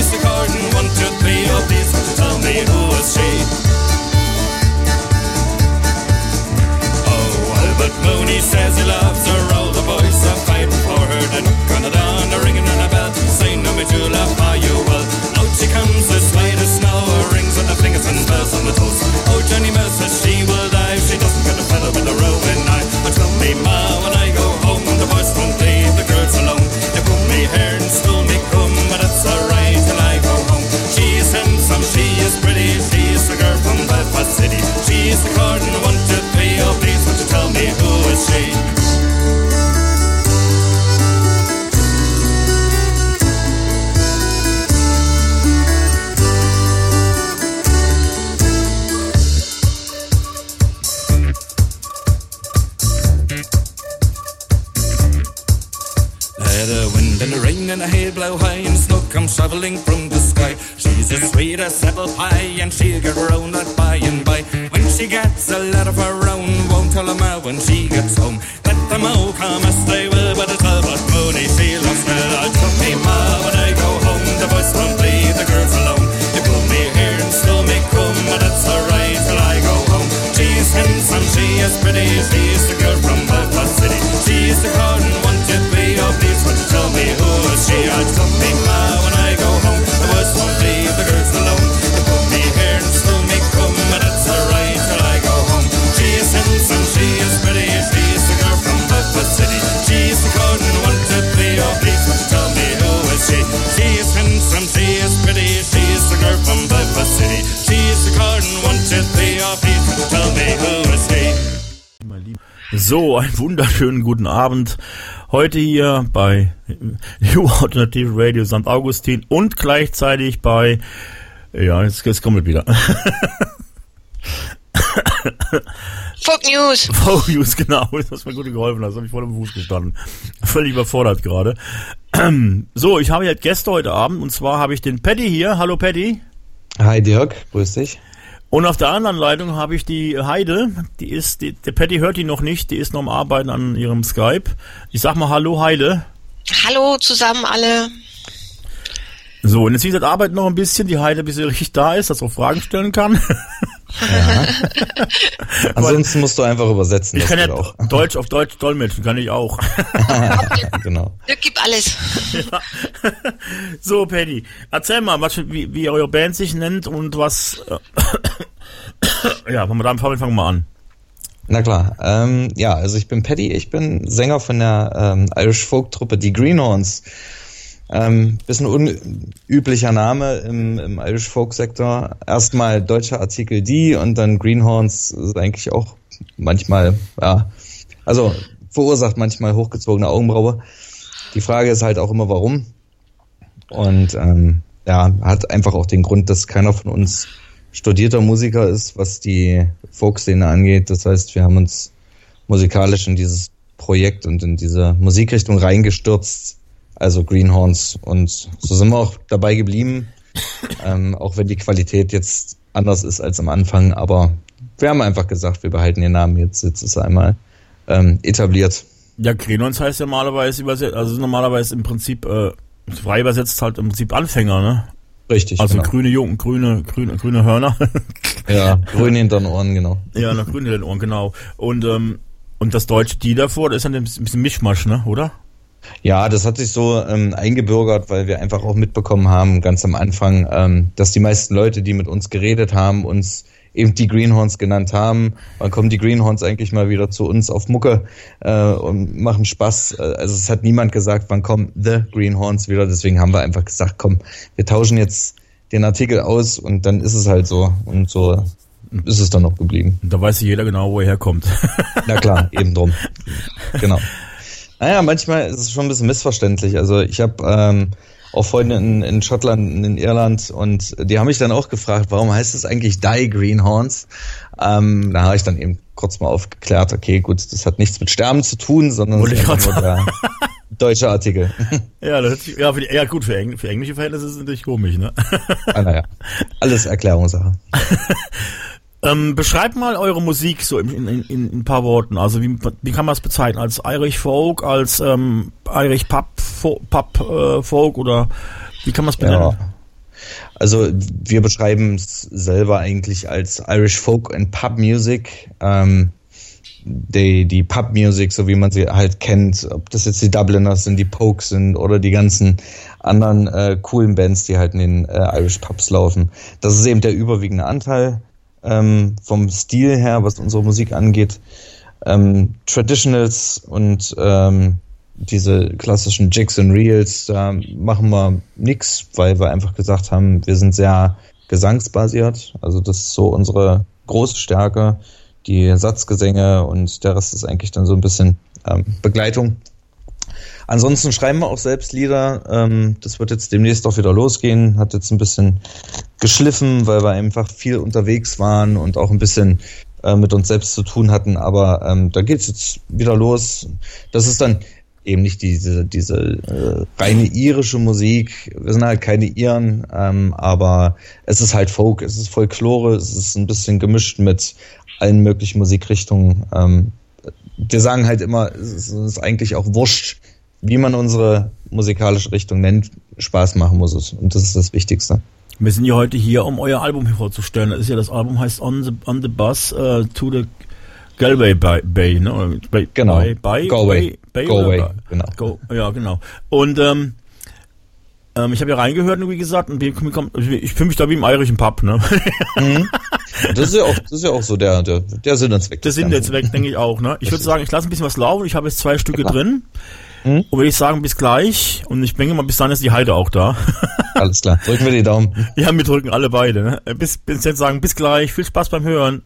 she's the garden, 1, 2, 3, oh please won't you tell me who is she? Oh, Albert Mooney says he loves her, all the boys are fighting for her. They knock on the door, they're ringing on a bell, saying, no, me to love, are you well? Out she comes, the slide of snow, rings on the fingers and bells on the toes. Oh, Jenny Mill says she will die if she doesn't get a fella with a rowing eye. Oh, tell me, ma, when I go home, the boys won't leave the girls alone. They put me hair and stole me comb, but that's alright till I go home. She is handsome, she is pretty, she is the girl from Belfast City. She is the garden, 1, 2, 3, oh please won't you tell me who is she? The wind and the rain and the hail blow high and smoke comes shoveling from the sky. She's as sweet as apple pie and she'll get round that by and by. When she gets a lot of her own, won't tell them out when she gets home. Let them all come as they will, but it's Albert Mooney she loves well. I told me ma when I go home, the boys won't leave the girls alone. They pull me hair and still me comb, but it's alright till I go home. She's handsome, she is pretty, she's the girl from Belfast City. She's the garden, 1, 2, 3, oh please won't you tell me who is she? I told me ma when I go home, the boys won't leave the girls alone. They pull me hair and still me comb, but it's alright till I go home. She is handsome, she is pretty, she's the girl from Belfast City. She's the garden, 1, 2, 3, oh please won't you tell me who is she? She is handsome, she is pretty, she's the girl from Belfast City. She is the garden, 1, 2, 3, oh please won't you tell me who is she? So, einen wunderschönen guten Abend. Heute hier bei New Alternative Radio St. Augustin und gleichzeitig bei, ja, jetzt kommt es wieder. Folk News. Folk News, genau. Das hast mir gut geholfen. Das habe ich voll im Fuß gestanden. Völlig überfordert gerade. So, ich habe jetzt Gäste heute Abend und zwar habe ich den Paddy hier. Hallo Paddy. Hi Dirk, grüß dich. Und auf der anderen Leitung habe ich die Heide, der Paddy hört die noch nicht, die ist noch am Arbeiten an ihrem Skype. Ich sag mal Hallo Heide. Hallo zusammen alle. So, und jetzt wie gesagt, arbeitet noch ein bisschen, die Heide, bis sie richtig da ist, dass sie auch Fragen stellen kann. Ja. Ansonsten musst du einfach übersetzen. Ich kann ja auch Deutsch auf Deutsch dolmetschen, kann ich auch. Genau. Dirk gibt alles. Ja. So, Paddy, erzähl mal, wie eure Band sich nennt und was... ja, fangen wir mal an. Na klar, ja, also ich bin Paddy, ich bin Sänger von der Irish Folk-Truppe Die Greenhorns. Bisschen unüblicher Name im Irish Folk-Sektor. Erstmal deutscher Artikel die und dann Greenhorns ist eigentlich auch manchmal, ja, also verursacht manchmal hochgezogene Augenbraue. Die Frage ist halt auch immer, warum. Und ja, hat einfach auch den Grund, dass keiner von uns studierter Musiker ist, was die Folkszene angeht. Das heißt, wir haben uns musikalisch in dieses Projekt und in diese Musikrichtung reingestürzt, also Greenhorns, und so sind wir auch dabei geblieben, auch wenn die Qualität jetzt anders ist als am Anfang, aber wir haben einfach gesagt, wir behalten den Namen, jetzt ist es einmal etabliert. Ja, Greenhorns heißt ja normalerweise im Prinzip frei übersetzt halt im Prinzip Anfänger, ne? Richtig, also genau. grüne Hörner. Ja, grün hinter den Ohren, genau. Ja, grün hinter den Ohren, genau. Und das deutsche Die davor, das ist dann ein bisschen Mischmasch, ne, oder? Ja, das hat sich so eingebürgert, weil wir einfach auch mitbekommen haben, ganz am Anfang, dass die meisten Leute, die mit uns geredet haben, uns eben die Greenhorns genannt haben. Wann kommen die Greenhorns eigentlich mal wieder zu uns auf Mucke und machen Spaß? Also es hat niemand gesagt, wann kommen The Greenhorns wieder. Deswegen haben wir einfach gesagt, komm, wir tauschen jetzt den Artikel aus und dann ist es halt so. Und so ist es dann noch geblieben. Da weiß jeder genau, wo er herkommt. Na klar, eben drum. Genau. Naja, manchmal ist es schon ein bisschen missverständlich. Also ich habe auch Freunde in Schottland und in Irland und die haben mich dann auch gefragt, warum heißt es eigentlich Die Greenhorns? Da habe ich dann eben kurz mal aufgeklärt, okay, gut, das hat nichts mit Sterben zu tun, sondern es ist einfach nur der deutsche Artikel. Ja, gut, für englische Verhältnisse ist es natürlich komisch, ne? Naja, alles Erklärungssache. Beschreibt mal eure Musik so in ein paar Worten. Also wie kann man es bezeichnen? Als Irish Folk, als Irish Pop Folk oder wie kann man es benennen? Also wir beschreiben es selber eigentlich als Irish Folk and Pub Music. Die Pub Music, so wie man sie halt kennt, ob das jetzt die Dubliners sind, die Pokes sind oder die ganzen anderen coolen Bands, die halt in den Irish Pubs laufen. Das ist eben der überwiegende Anteil vom Stil her, was unsere Musik angeht. Traditionals und diese klassischen Jigs and Reels, da machen wir nix, weil wir einfach gesagt haben, wir sind sehr gesangsbasiert. Also das ist so unsere große Stärke, die Satzgesänge, und der Rest ist eigentlich dann so ein bisschen Begleitung. Ansonsten schreiben wir auch selbst Lieder. Das wird jetzt demnächst auch wieder losgehen. Hat jetzt ein bisschen geschliffen, weil wir einfach viel unterwegs waren und auch ein bisschen mit uns selbst zu tun hatten. Aber da geht's jetzt wieder los. Das ist dann eben nicht diese reine irische Musik. Wir sind halt keine Iren, aber es ist halt Folk, es ist Folklore, es ist ein bisschen gemischt mit allen möglichen Musikrichtungen. Wir sagen halt immer, es ist eigentlich auch wurscht, wie man unsere musikalische Richtung nennt. Spaß machen muss es, und das ist das Wichtigste. Wir sind ja heute hier, um euer Album vorzustellen. Das ist ja, das Album heißt On the Bus to the Galway Bay, ne? Genau. Galway. Genau. Ja, genau. Und ich habe ja reingehört, wie gesagt, und ich fühle mich da wie im irischen Pub, ne? Mhm. Das ist ja auch so der Sinn und Zweck. Der Sinn und Zweck, denke ich auch, ne? Ich würde sagen, ich lasse ein bisschen was laufen. Ich habe jetzt 2 Stücke drin. Und würde ich sagen, bis gleich. Und ich denke mal, bis dann ist die Heide auch da. Alles klar. Drücken wir die Daumen. Ja, wir drücken alle beide, ne? Bis jetzt sagen, bis gleich. Viel Spaß beim Hören.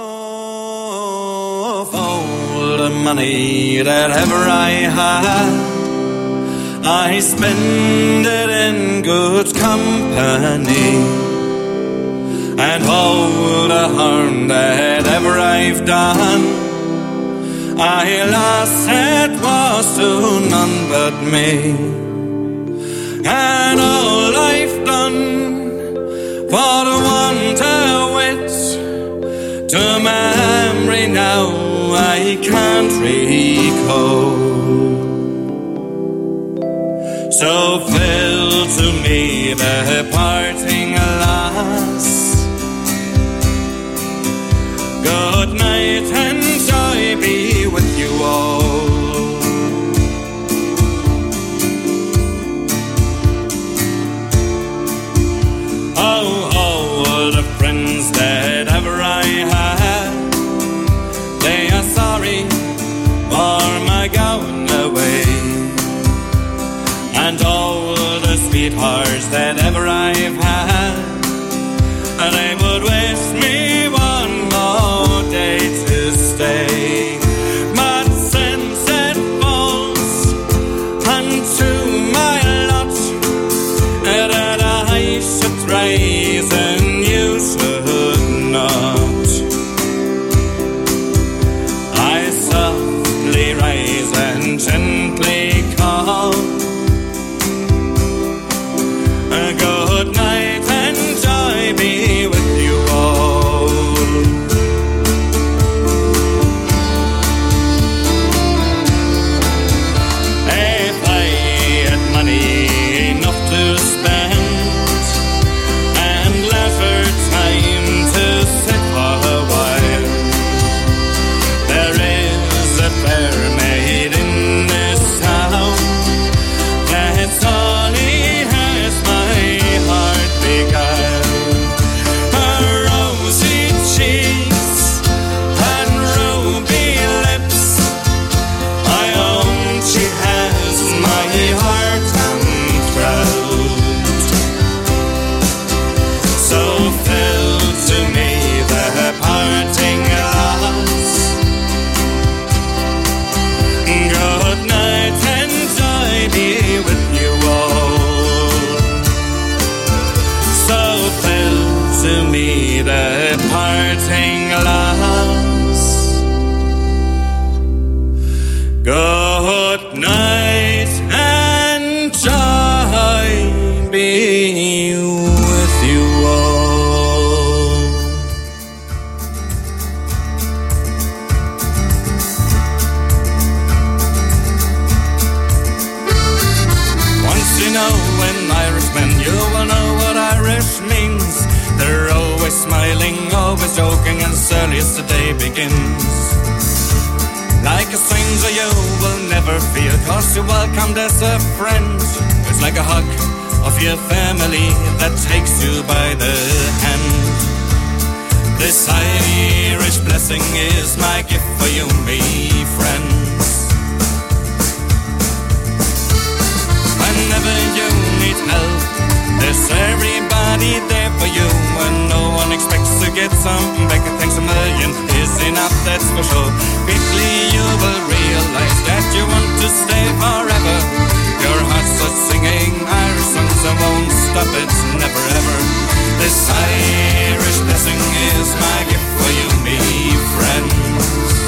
Of all the money that ever I had, I spend it in good company, and all the harm that ever I've done, I lost it was to none but me. And all I've done for the want of wit, to memory now I can't recall. So fill to me the parting last. Good night and joy be with you all. Oh, the friends that ever I had, they are sorry for my going away. And all the sweethearts that ever I've had, they would wish me one more day to stay. But since it falls unto my lot that I should rise and you should not, I softly rise and gently call. Good night and joy be with you all. If I had money enough to spend and leisure time to sit for a while, there is a fair maid in this town that's all he has my heart beguile. Her rosy cheeks and ruby lips, I own she has my heart enthralled. So fill to me the parting glass. Good night and joy be with you all. So fill to me the parting glass. Good night and joy be with you all. Once you know an Irishman, you will know what Irish always smiling, always joking as early as the day begins. Like a stranger you will never feel, 'cause you're welcomed as a friend. It's like a hug of your family that takes you by the hand. This Irish blessing is my gift for you, me friends. Whenever you need help, there's everybody there for you. When no one expects to get something back, thanks a million is enough, that's for sure. Quickly you will realize that you want to stay forever. Your heart starts singing Irish songs and won't stop it, never ever. This Irish blessing is my gift for you, me friends.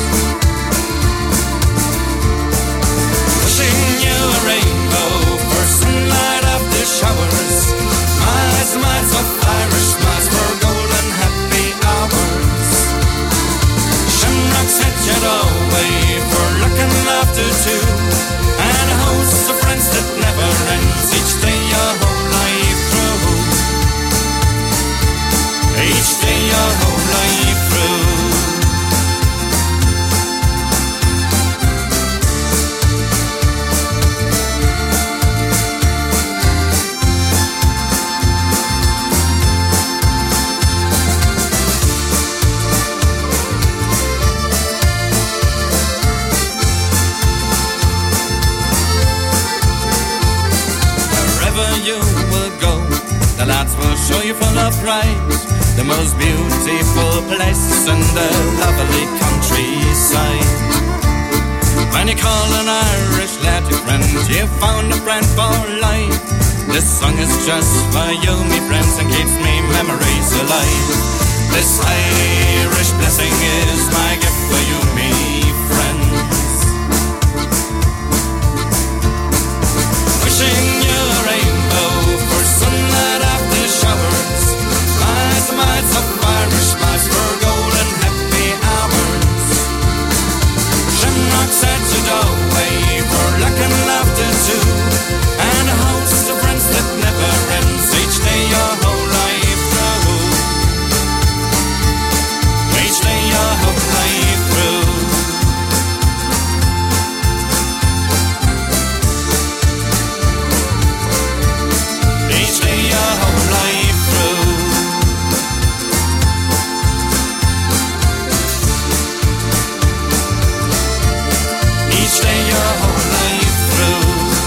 Wishing you a rainbow for sunlight after showers. Miles, miles of Irish smiles for golden happy hours. Shamrocks at your doorway for luck and laughter too. And a host of friends that never ends each day your whole life through. Each day your whole life through. You will go, the lads will show you full of pride, the most beautiful place in the lovely countryside. When you call an Irish lad your friend, you found a friend for life. This song is just for you, me friends, and keeps me memories alive. This Irish blessing is my gift for you, me friends. Wishing you a rainbow for sunlight after showers. Miles and miles of Irish smiles for golden happy hours. Shamrocks at your doorway for luck and laughter too. And a host of friends that never ends each day your whole life through. Each day your whole life through. Each day your whole life through. Each day your whole life through.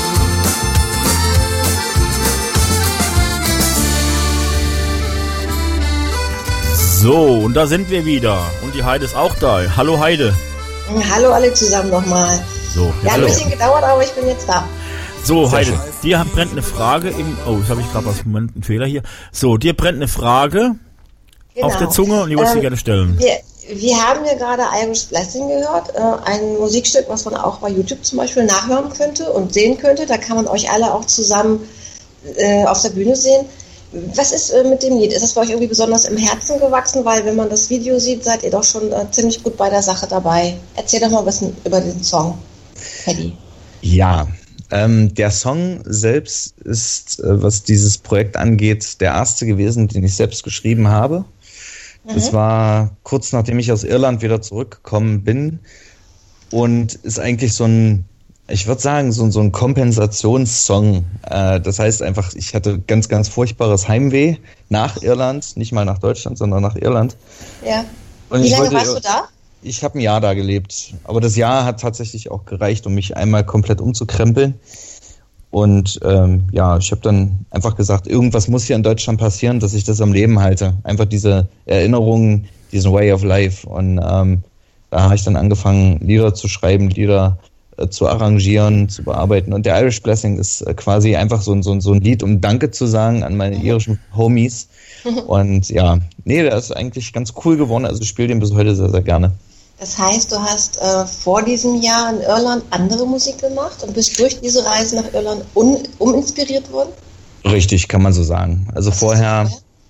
So, und da sind wir wieder. Und die Heide ist auch da. Hallo Heide. Hallo alle zusammen nochmal. So, Ja, hallo. ein bisschen gedauert, aber ich bin jetzt da. So, Heide, dir brennt eine Frage im... Oh, jetzt habe ich gerade Moment einen Fehler hier. So, dir brennt eine Frage auf der Zunge und die wolltest du gerne stellen. Wir haben ja gerade Irish Blessing gehört, ein Musikstück, was man auch bei YouTube zum Beispiel nachhören könnte und sehen könnte. Da kann man euch alle auch zusammen auf der Bühne sehen. Was ist mit dem Lied? Ist das bei euch irgendwie besonders im Herzen gewachsen? Weil wenn man das Video sieht, seid ihr doch schon ziemlich gut bei der Sache dabei. Erzähl doch mal ein bisschen über den Song, Paddy. Ja, der Song selbst ist, was dieses Projekt angeht, der erste gewesen, den ich selbst geschrieben habe. Das war kurz nachdem ich aus Irland wieder zurückgekommen bin und ist eigentlich so ein, ich würde sagen, so ein Kompensationssong. Das heißt einfach, ich hatte ganz, ganz furchtbares Heimweh nach Irland, nicht mal nach Deutschland, sondern nach Irland. Ja. Und Wie lange warst du da? Ich habe ein Jahr da gelebt, aber das Jahr hat tatsächlich auch gereicht, um mich einmal komplett umzukrempeln. Und ja, ich habe dann einfach gesagt, irgendwas muss hier in Deutschland passieren, dass ich das am Leben halte. Einfach diese Erinnerungen, diesen Way of Life. Und da habe ich dann angefangen, Lieder zu schreiben, Lieder zu arrangieren, zu bearbeiten. Und der Irish Blessing ist quasi einfach so ein Lied, um Danke zu sagen an meine irischen Homies. Und ja, nee, der ist eigentlich ganz cool geworden. Also ich spiele den bis heute sehr, sehr gerne. Das heißt, du hast vor diesem Jahr in Irland andere Musik gemacht und bist durch diese Reise nach Irland uminspiriert worden? Richtig, kann man so sagen. Also vorher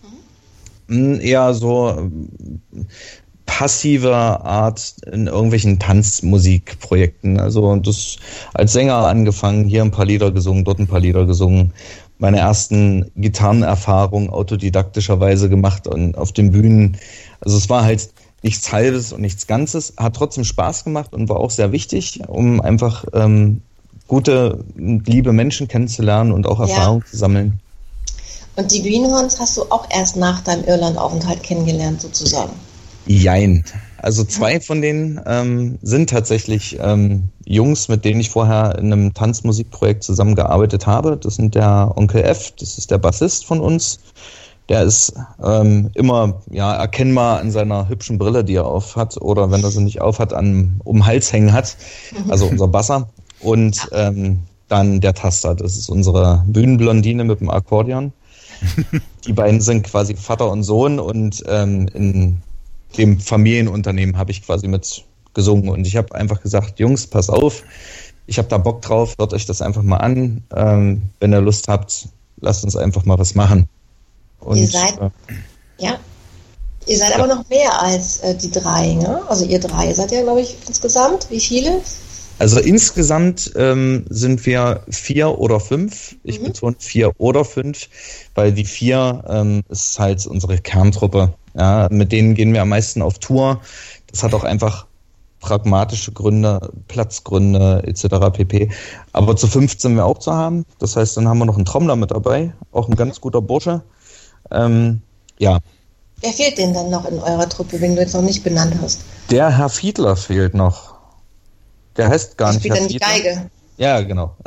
eher so passive Art in irgendwelchen Tanzmusikprojekten. Also das als Sänger angefangen, hier ein paar Lieder gesungen, dort ein paar Lieder gesungen. meine ersten Gitarrenerfahrungen autodidaktischerweise gemacht und auf den Bühnen. Also es war halt nichts Halbes und nichts Ganzes, hat trotzdem Spaß gemacht und war auch sehr wichtig, um einfach gute, liebe Menschen kennenzulernen und auch Erfahrung zu sammeln. Und die Greenhorns hast du auch erst nach deinem Irlandaufenthalt kennengelernt, sozusagen? Jein. Also 2 von denen sind tatsächlich Jungs, mit denen ich vorher in einem Tanzmusikprojekt zusammengearbeitet habe. Das sind der Onkel F, das ist der Bassist von uns. Der ist immer erkennbar an seiner hübschen Brille, die er auf hat, oder wenn er sie nicht auf hat, um den Hals hängen hat. Also unser Basser. Und dann der Taster, das ist unsere Bühnenblondine mit dem Akkordeon. Die beiden sind quasi Vater und Sohn und in dem Familienunternehmen habe ich quasi mit gesungen. Und ich habe einfach gesagt, Jungs, pass auf, ich habe da Bock drauf, hört euch das einfach mal an. Wenn ihr Lust habt, lasst uns einfach mal was machen. Und, ihr seid aber noch mehr als die 3, ne? Also ihr 3 seid ja, glaube ich, insgesamt. Wie viele? Also insgesamt sind wir 4 oder 5. Ich betone 4 oder 5, weil die 4 ist halt unsere Kerntruppe. Ja, mit denen gehen wir am meisten auf Tour. Das hat auch einfach pragmatische Gründe, Platzgründe etc. pp. Aber zu 5 sind wir auch zu haben. Das heißt, dann haben wir noch einen Trommler mit dabei, auch ein ganz guter Bursche. Wer fehlt denn dann noch in eurer Truppe, wenn du jetzt noch nicht benannt hast? Der Herr Fiedler fehlt noch. Der heißt gar nicht Herr Fiedler. Spielt dann die Geige. Ja, genau.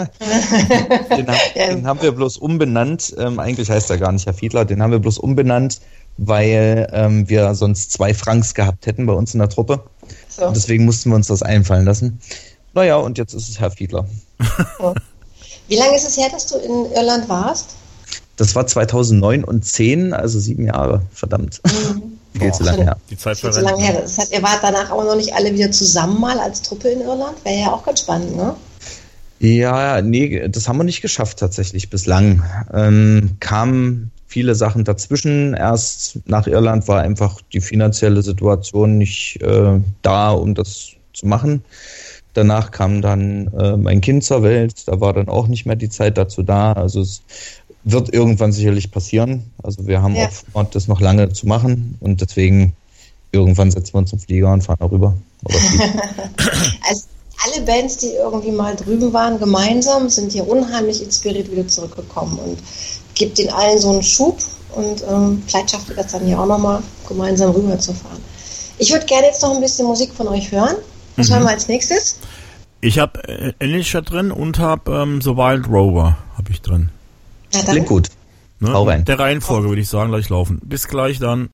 Den haben wir bloß umbenannt. Eigentlich heißt er gar nicht Herr Fiedler. Den haben wir bloß umbenannt, weil wir sonst 2 Franks gehabt hätten bei uns in der Truppe. So. Und deswegen mussten wir uns das einfallen lassen. Naja, und jetzt ist es Herr Fiedler. So. Wie lange ist es her, dass du in Irland warst? Das war 2009 und 10, also 7 Jahre. Verdammt. Viel zu lange her. Die Zeit viel zu lange her. Das heißt, ihr wart danach aber noch nicht alle wieder zusammen mal als Truppe in Irland? Wäre ja auch ganz spannend, ne? Ja, nee, das haben wir nicht geschafft tatsächlich bislang. Kamen viele Sachen dazwischen. Erst nach Irland war einfach die finanzielle Situation nicht da, um das zu machen. Danach kam dann mein Kind zur Welt. Da war dann auch nicht mehr die Zeit dazu da. Also es wird irgendwann sicherlich passieren. Also wir haben auch vor, das noch lange zu machen. Und deswegen irgendwann setzen wir uns zum Flieger und fahren darüber. Also alle Bands, die irgendwie mal drüben waren, gemeinsam, sind hier unheimlich inspiriert wieder zurückgekommen und gibt den allen so einen Schub und vielleicht schafft ihr das dann hier auch nochmal gemeinsam rüber zu fahren. Ich würde gerne jetzt noch ein bisschen Musik von euch hören. Was hören wir als nächstes? Ich habe Alicia drin und habe The Wild Rover habe ich drin. Ja, klingt gut. Ne? Hau rein. Der Reihenfolge würde ich sagen, gleich laufen. Bis gleich dann.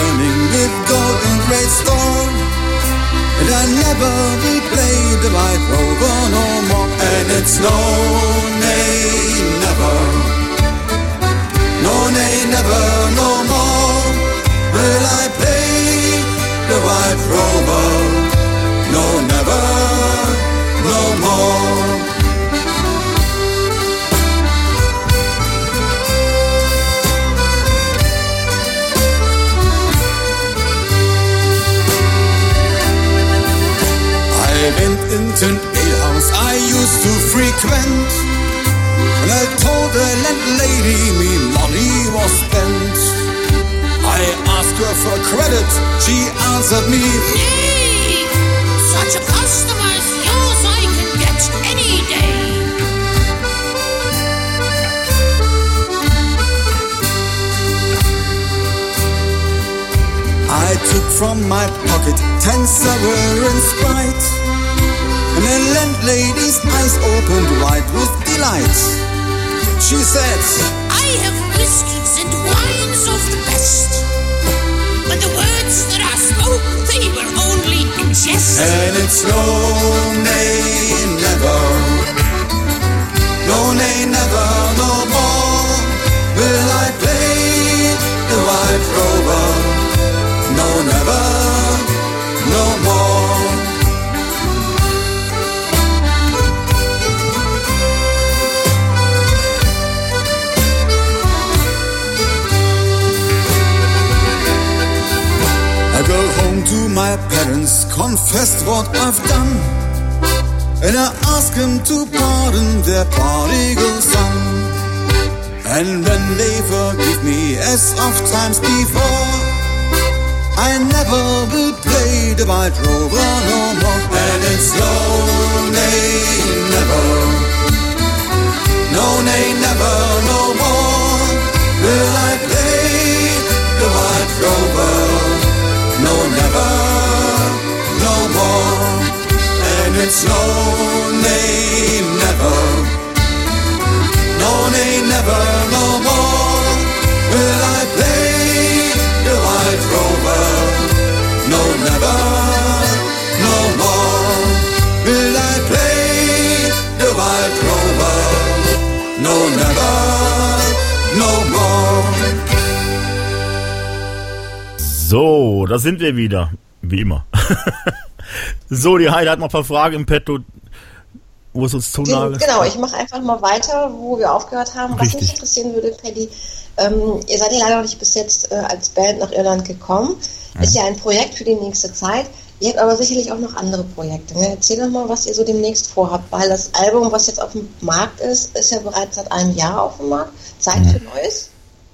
burning with gold and great store. And I never will play the White Rover no more. And it's no, nay, never. No, nay, never, no more will I play the White Rover. No, never, no more. I went into an alehouse I used to frequent, and I told the landlady me money was spent. I asked her for credit, she answered me, "Nay, such a customer as yours I can get any day." I took from my pocket 10 sovereigns bright, and the landlady's eyes opened wide with delight. She said, "I have whiskies and wines of the best, but the words that I spoke, they were only in jest." and it's no, nay, never. No, nay, never, no more will I play the White Rover. No, never, no more. I go home to my parents, confessed what I've done, and I ask them to pardon their prodigal son. And when they forgive me as oft times before, I never will play the White Rover no more. And it's no, nay, never. No, nay, never, no more will I play the White Rover. No, never, no more. And it's no, nay, never. No, nay, never, no more will I play the White Rover. No, never, no more will I play the White Rover. No, never, no more. So, da sind wir wieder. Wie immer. So, die Heide hat noch ein paar Fragen im Petto, wo es uns zunagelt. Genau, ich mache einfach mal weiter, wo wir aufgehört haben. Was Richtig. mich interessieren würde, Paddy, ihr seid ja leider noch nicht bis jetzt als Band nach Irland gekommen. Ist ja ein Projekt für die nächste Zeit. Ihr habt aber sicherlich auch noch andere Projekte. Ne? Erzähl doch mal, was ihr so demnächst vorhabt, weil das Album, was jetzt auf dem Markt ist ja bereits seit einem Jahr auf dem Markt. Zeit für Neues?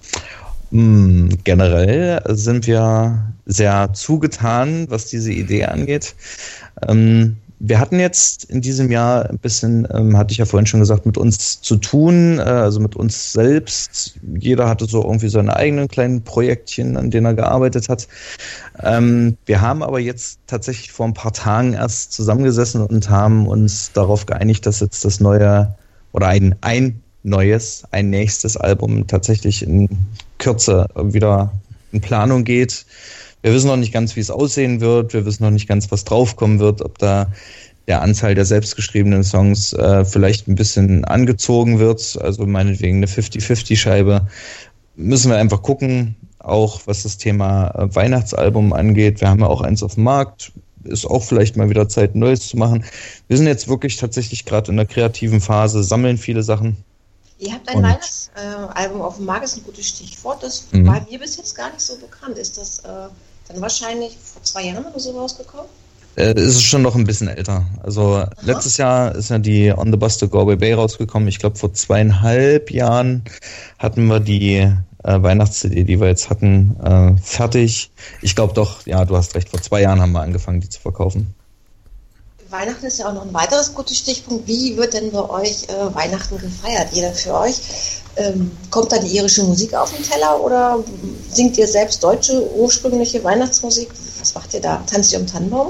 Generell sind wir sehr zugetan, was diese Idee angeht. Wir hatten jetzt in diesem Jahr ein bisschen, hatte ich ja vorhin schon gesagt, mit uns zu tun, also mit uns selbst. Jeder hatte so irgendwie seine eigenen kleinen Projektchen, an denen er gearbeitet hat. Wir haben aber jetzt tatsächlich vor ein paar Tagen erst zusammengesessen und haben uns darauf geeinigt, dass jetzt das neue oder ein nächstes Album tatsächlich in Kürze wieder in Planung geht. Wir wissen noch nicht ganz, wie es aussehen wird. Wir wissen noch nicht ganz, was draufkommen wird, ob da der Anteil der selbstgeschriebenen Songs vielleicht ein bisschen angezogen wird. Also meinetwegen eine 50-50-Scheibe. Müssen wir einfach gucken, auch was das Thema Weihnachtsalbum angeht. Wir haben ja auch eins auf dem Markt. Ist auch vielleicht mal wieder Zeit, Neues zu machen. Wir sind jetzt wirklich tatsächlich gerade in der kreativen Phase, sammeln viele Sachen. Ihr habt ein Weihnachtsalbum auf dem Markt, ist ein gutes Stichwort. Das war mir bis jetzt gar nicht so bekannt. Ist das dann wahrscheinlich vor 2 Jahren oder so rausgekommen? Ist es schon noch ein bisschen älter. Also letztes Jahr ist ja die On the Bus to Galway Bay rausgekommen. Ich glaube, vor 2,5 Jahren hatten wir die Weihnachts-CD, die wir jetzt hatten, fertig. Ich glaube doch, ja, du hast recht, vor 2 Jahren haben wir angefangen, die zu verkaufen. Weihnachten ist ja auch noch ein weiteres gutes Stichpunkt. Wie wird denn bei euch Weihnachten gefeiert? Jeder für euch? Kommt da die irische Musik auf den Teller oder singt ihr selbst deutsche, ursprüngliche Weihnachtsmusik? Was macht ihr da? Tanzt ihr um Tannenbaum?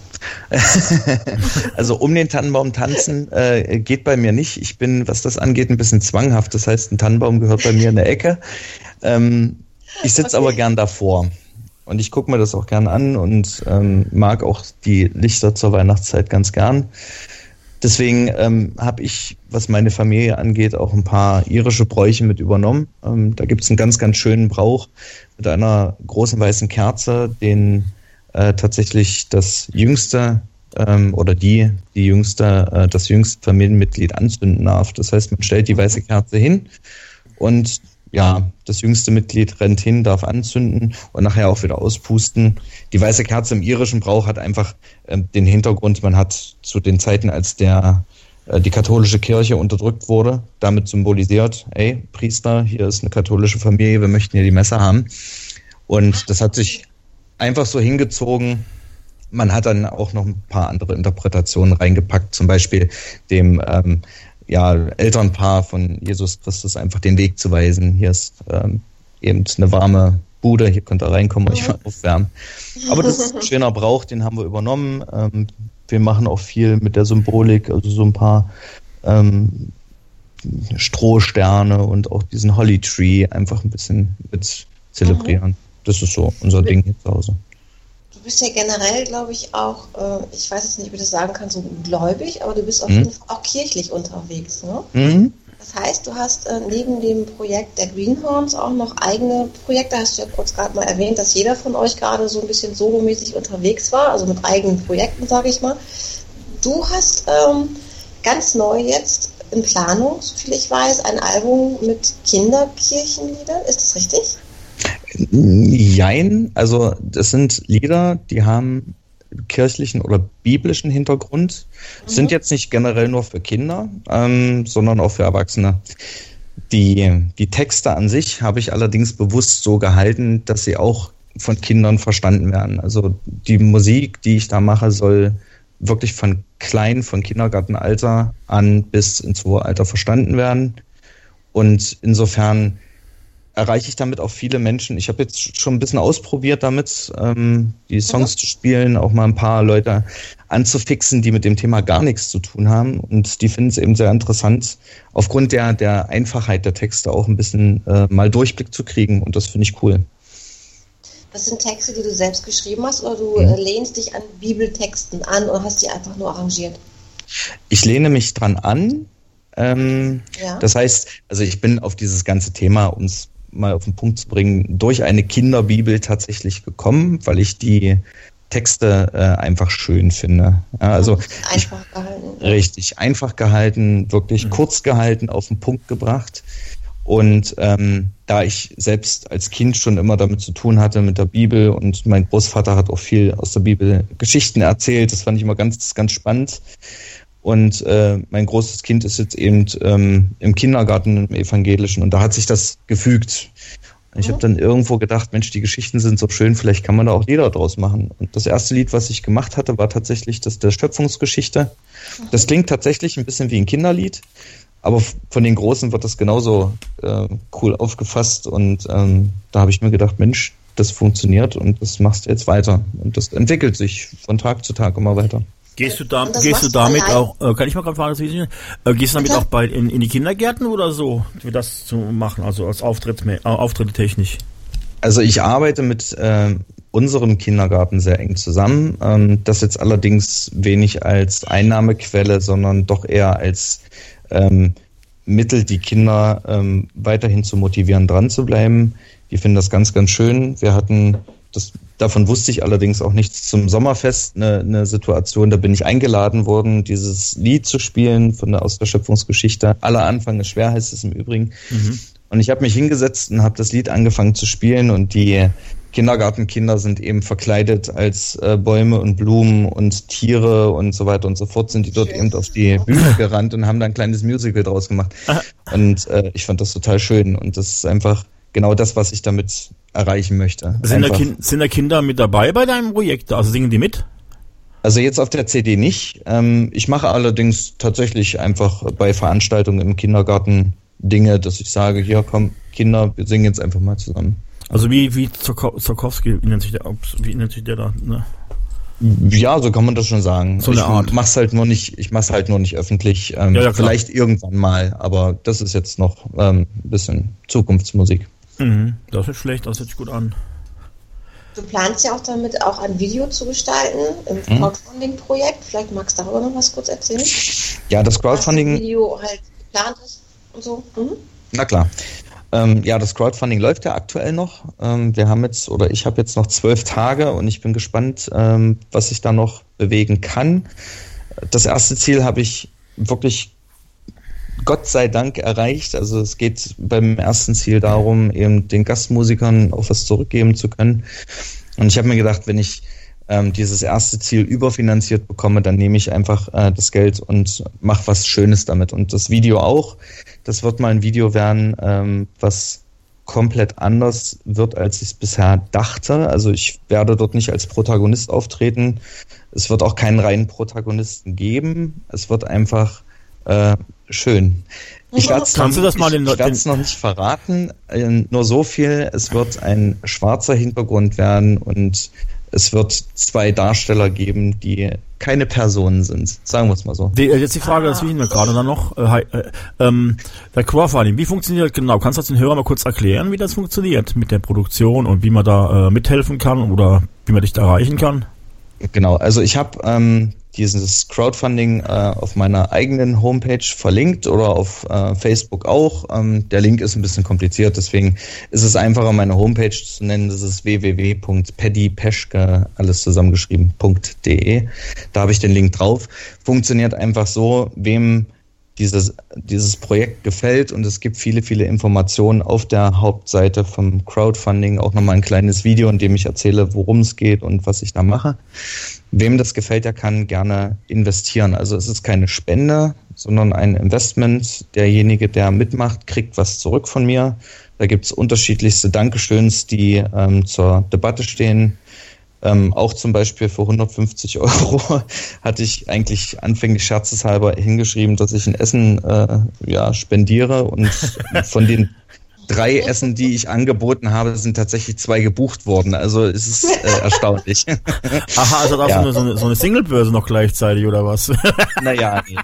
Also um den Tannenbaum tanzen geht bei mir nicht. Ich bin, was das angeht, ein bisschen zwanghaft. Das heißt, ein Tannenbaum gehört bei mir in der Ecke. Ich sitze aber gern davor. und ich gucke mir das auch gern an und mag auch die Lichter zur Weihnachtszeit ganz gern. Deswegen habe ich, was meine Familie angeht, auch ein paar irische Bräuche mit übernommen. Da gibt es einen ganz, ganz schönen Brauch mit einer großen weißen Kerze, den tatsächlich das jüngste oder das jüngste Familienmitglied anzünden darf. Das heißt, man stellt die weiße Kerze hin und ja, das jüngste Mitglied rennt hin, darf anzünden und nachher auch wieder auspusten. Die weiße Kerze im irischen Brauch hat einfach den Hintergrund, man hat zu den Zeiten, als die katholische Kirche unterdrückt wurde, damit symbolisiert, ey, Priester, hier ist eine katholische Familie, wir möchten hier die Messe haben. Und das hat sich einfach so hingezogen. Man hat dann auch noch ein paar andere Interpretationen reingepackt, zum Beispiel dem Elternpaar von Jesus Christus einfach den Weg zu weisen. Hier ist eben eine warme Bude, hier könnt ihr reinkommen und euch mal aufwärmen. Aber das ist ein schöner Brauch, den haben wir übernommen. Wir machen auch viel mit der Symbolik, also so ein paar Strohsterne und auch diesen Holly Tree einfach ein bisschen mit zelebrieren. Das ist so unser Ding hier zu Hause. Du bist ja generell, glaube ich, auch, ich weiß jetzt nicht, ob ich das sagen kann, so gläubig, aber du bist auf jeden Fall auch kirchlich unterwegs, ne? Mhm. Das heißt, du hast neben dem Projekt der Greenhorns auch noch eigene Projekte, hast du ja kurz gerade mal erwähnt, dass jeder von euch gerade so ein bisschen solomäßig unterwegs war, also mit eigenen Projekten, sage ich mal. Du hast ganz neu jetzt in Planung, soviel ich weiß, ein Album mit Kinderkirchenliedern, ist das richtig? Jein, also das sind Lieder, die haben kirchlichen oder biblischen Hintergrund, sind jetzt nicht generell nur für Kinder, sondern auch für Erwachsene. Die Texte an sich habe ich allerdings bewusst so gehalten, dass sie auch von Kindern verstanden werden. Also die Musik, die ich da mache, soll wirklich von Kindergartenalter an bis ins hohe Alter verstanden werden. Und insofern erreiche ich damit auch viele Menschen. Ich habe jetzt schon ein bisschen ausprobiert damit, die Songs zu spielen, auch mal ein paar Leute anzufixen, die mit dem Thema gar nichts zu tun haben. Und die finden es eben sehr interessant, aufgrund der Einfachheit der Texte auch ein bisschen mal Durchblick zu kriegen. Und das finde ich cool. Das sind Texte, die du selbst geschrieben hast, oder du lehnst dich an Bibeltexten an und hast die einfach nur arrangiert? Ich lehne mich dran an. Das heißt, also ich bin auf dieses ganze Thema, um es mal auf den Punkt zu bringen, durch eine Kinderbibel tatsächlich gekommen, weil ich die Texte einfach schön finde. Ja, also einfach gehalten. Richtig, einfach gehalten, wirklich kurz gehalten, auf den Punkt gebracht. Und da ich selbst als Kind schon immer damit zu tun hatte mit der Bibel und mein Großvater hat auch viel aus der Bibel Geschichten erzählt, das fand ich immer ganz, ganz spannend. Und mein großes Kind ist jetzt eben im Kindergarten, im Evangelischen. Und da hat sich das gefügt. Und ich habe dann irgendwo gedacht, Mensch, die Geschichten sind so schön, vielleicht kann man da auch Lieder draus machen. Und das erste Lied, was ich gemacht hatte, war tatsächlich das der Schöpfungsgeschichte. Das klingt tatsächlich ein bisschen wie ein Kinderlied. Aber von den Großen wird das genauso cool aufgefasst. Und da habe ich mir gedacht, Mensch, das funktioniert und das machst du jetzt weiter. Und das entwickelt sich von Tag zu Tag immer weiter. Gehst du damit auch, kann ich mal gerade fragen, gehst du damit auch in die Kindergärten oder so, wie das zu machen, also als Auftritte technisch? Also ich arbeite mit unserem Kindergarten sehr eng zusammen, das jetzt allerdings wenig als Einnahmequelle, sondern doch eher als Mittel, die Kinder weiterhin zu motivieren, dran zu bleiben. Die finden das ganz, ganz schön. Wir hatten davon wusste ich allerdings auch nichts zum Sommerfest, eine Situation, da bin ich eingeladen worden, dieses Lied zu spielen aus der Schöpfungsgeschichte. Aller Anfang ist schwer, heißt es im Übrigen. Und ich habe mich hingesetzt und habe das Lied angefangen zu spielen und die Kindergartenkinder sind eben verkleidet als Bäume und Blumen und Tiere und so weiter und so fort, sind die dort eben auf die Bühne gerannt und haben da ein kleines Musical draus gemacht. Und ich fand das total schön und das ist einfach genau das, was ich damit erreichen möchte. Sind da Kinder mit dabei bei deinem Projekt? Also singen die mit? Also jetzt auf der CD nicht. Ich mache allerdings tatsächlich einfach bei Veranstaltungen im Kindergarten Dinge, dass ich sage, hier komm Kinder, wir singen jetzt einfach mal zusammen. Also wie Zokowski, wie nennt sich der da? Ne? Ja, so kann man das schon sagen. So eine Art. Ich mach's halt nur nicht öffentlich. Vielleicht irgendwann mal, aber das ist jetzt noch ein bisschen Zukunftsmusik. Das ist schlecht, das hört sich gut an. Du planst ja auch damit, auch ein Video zu gestalten im Crowdfunding-Projekt. Vielleicht magst du darüber noch was kurz erzählen. Ja, das Crowdfunding... Was das Video halt geplant ist und so. Na klar. Ja, das Crowdfunding läuft ja aktuell noch. Ich habe jetzt noch 12 Tage und ich bin gespannt, was ich da noch bewegen kann. Das erste Ziel habe ich wirklich Gott sei Dank erreicht. Also es geht beim ersten Ziel darum, eben den Gastmusikern auch was zurückgeben zu können. Und ich habe mir gedacht, wenn ich dieses erste Ziel überfinanziert bekomme, dann nehme ich einfach das Geld und mache was Schönes damit. Und das Video auch. Das wird mal ein Video werden, was komplett anders wird, als ich es bisher dachte. Also ich werde dort nicht als Protagonist auftreten. Es wird auch keinen reinen Protagonisten geben. Es wird einfach schön. Ich werde es noch nicht verraten. Nur so viel. Es wird ein schwarzer Hintergrund werden und es wird 2 Darsteller geben, die keine Personen sind. Sagen wir es mal so. Jetzt die Frage, das wissen wir gerade dann noch. Der Crowdfunding, wie funktioniert das genau? Kannst du das den Hörern mal kurz erklären, wie das funktioniert mit der Produktion und wie man da mithelfen kann oder wie man dich da erreichen kann? Genau, also ich habe dieses Crowdfunding auf meiner eigenen Homepage verlinkt oder auf Facebook auch. Der Link ist ein bisschen kompliziert, deswegen ist es einfacher, meine Homepage zu nennen. Das ist www.paddypeschke, alles zusammengeschrieben.de. Da habe ich den Link drauf. Funktioniert einfach so, wem dieses Projekt gefällt und es gibt viele, viele Informationen auf der Hauptseite vom Crowdfunding, auch nochmal ein kleines Video, in dem ich erzähle, worum es geht und was ich da mache. Wem das gefällt, der kann gerne investieren. Also es ist keine Spende, sondern ein Investment. Derjenige, der mitmacht, kriegt was zurück von mir. Da gibt es unterschiedlichste Dankeschöns, die zur Debatte stehen. Auch zum Beispiel für 150 € hatte ich eigentlich anfänglich scherzeshalber hingeschrieben, dass ich ein Essen spendiere und von den 3 Essen, die ich angeboten habe, sind tatsächlich 2 gebucht worden. Also es ist erstaunlich. Aha, also da ja. So eine Singlebörse noch gleichzeitig oder was? Naja, nee.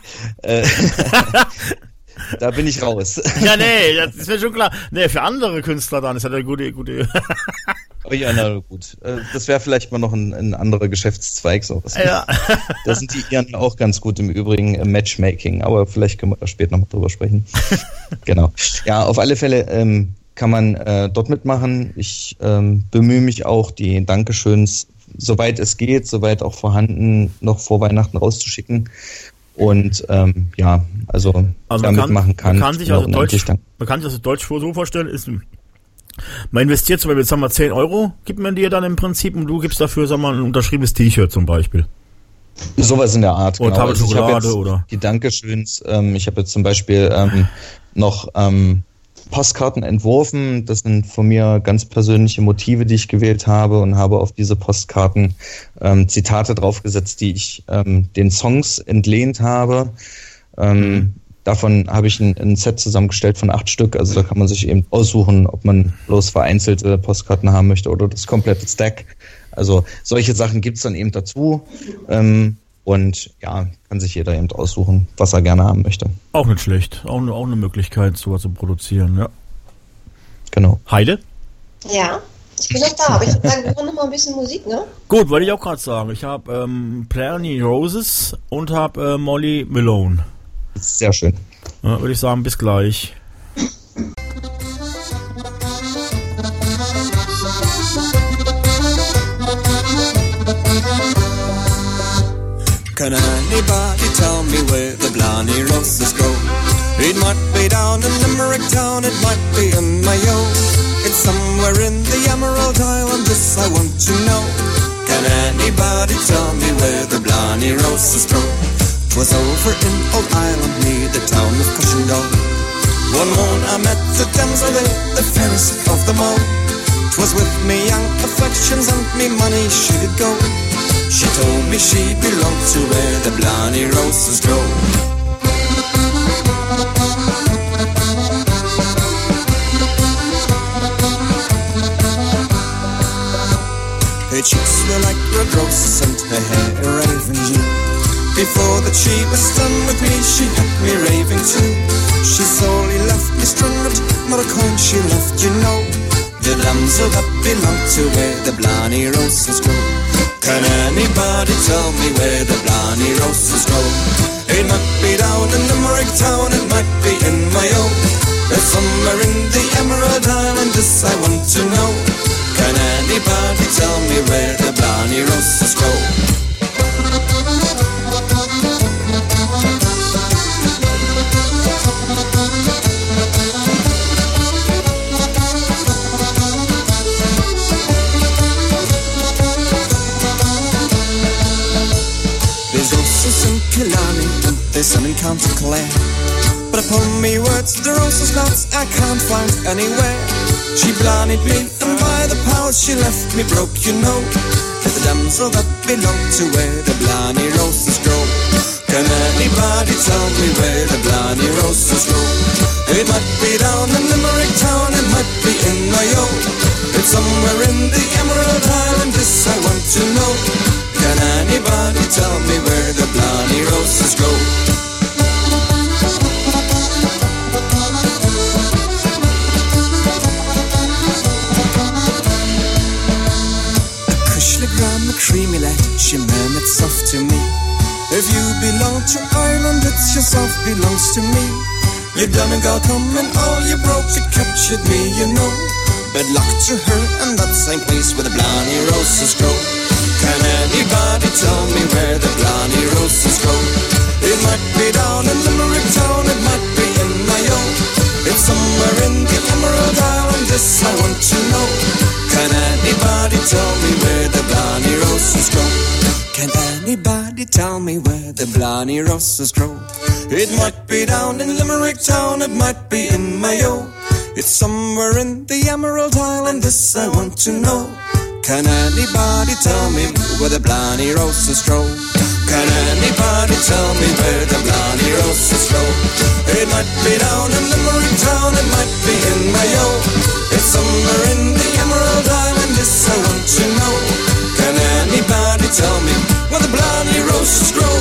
Da bin ich raus. Ja, nee, das ist mir schon klar. Nee, für andere Künstler dann ist ja eine gute. Oh ja, na gut. Das wäre vielleicht mal noch ein anderer Geschäftszweig. Sowas. Ja. Da sind die Iren auch ganz gut im Übrigen im Matchmaking, aber vielleicht können wir da später noch drüber sprechen. Genau. Ja, auf alle Fälle kann man dort mitmachen. Ich bemühe mich auch, die Dankeschöns, soweit es geht, soweit auch vorhanden, noch vor Weihnachten rauszuschicken. Und also damit machen kann. Man kann sich also Deutsch so vorstellen, ist, man investiert zum Beispiel, sagen wir 10 €, gibt man dir dann im Prinzip und du gibst dafür, sagen wir mal, ein unterschriebenes T-Shirt zum Beispiel. Sowas in der Art, oder genau. Also Schokolade oder die Dankeschöns. Ich habe jetzt zum Beispiel noch Postkarten entworfen. Das sind von mir ganz persönliche Motive, die ich gewählt habe und habe auf diese Postkarten Zitate draufgesetzt, die ich den Songs entlehnt habe. Davon habe ich ein Set zusammengestellt von 8 Stück. Also da kann man sich eben aussuchen, ob man bloß vereinzelte Postkarten haben möchte oder das komplette Stack. Also solche Sachen gibt's dann eben dazu. Und ja, kann sich jeder eben aussuchen, was er gerne haben möchte. Auch nicht schlecht. Auch eine Möglichkeit, sowas zu produzieren, ja. Genau. Heide? Ja, ich bin noch da, aber ich würde sagen, wir hören noch mal ein bisschen Musik, ne? Gut, wollte ich auch gerade sagen. Ich habe Plenty Roses und habe Molly Malone. Sehr schön. Ja, würde ich sagen, bis gleich. Can anybody tell me where the Blarney Roses grow? It might be down in Limerick town, it might be in Mayo. It's somewhere in the Emerald Isle, this I want to know. Can anybody tell me where the Blarney Roses grow? 'Twas over in Old Island near the town of Cushendall. One morn I met the damsel there, the fairest of them all. 'Twas with me young affections and me money she did go. She told me she belonged to where the Blarney Roses grow. Her cheeks were like red roses and her hair raven hue. Before that she was done with me, she had me raving too. She sorely left me stranded, not a coin she left, you know. the damsel that belonged to where the Blarney roses grow. Can anybody tell me where the Blarney roses grow? It might be down in Limerick town, it might be in Mayo. It's somewhere in the Emerald Isle, and this I want to know. Can anybody tell me where the Blarney roses grow? There's roses in Killarney, and there's some in County Clare. But upon me words, the roses lots I can't find anywhere. She blarneyed me, and by the powers she left me broke, you know. There's the damsel that belonged to where the Blarney roses grow. Can anybody tell me where the Blarney roses grow? It might be down in Limerick town, it might be in Mayo. It's somewhere in the Emerald Isle, and this I want to know. Can anybody tell me where the Blarney roses grow? A creamy lad, she murmured soft to me. If you belong to Ireland, it yourself belongs to me. You Donegal come and all you broke, you captured me, you know. Bad luck to her and that same place where the Blarney roses grow. Can anybody tell me where the Blarney roses grow? It might be down in Limerick town, it might be in Mayo. It's somewhere in the Emerald Isle, and this I want to know. Can anybody tell me where the Blarney roses grow? Can anybody tell me where the Blarney roses grow? It might be down in Limerick town, it might be in Mayo. It's somewhere in the Emerald Isle, and this I want to know. Can anybody tell me where the Blarney roses grow? Can anybody tell me where the Blarney roses grow? It might be down in Limerick town, it might be in Mayo. It's somewhere in the Emerald Isle, and this I want to know. Can anybody tell me where the Blarney roses grow?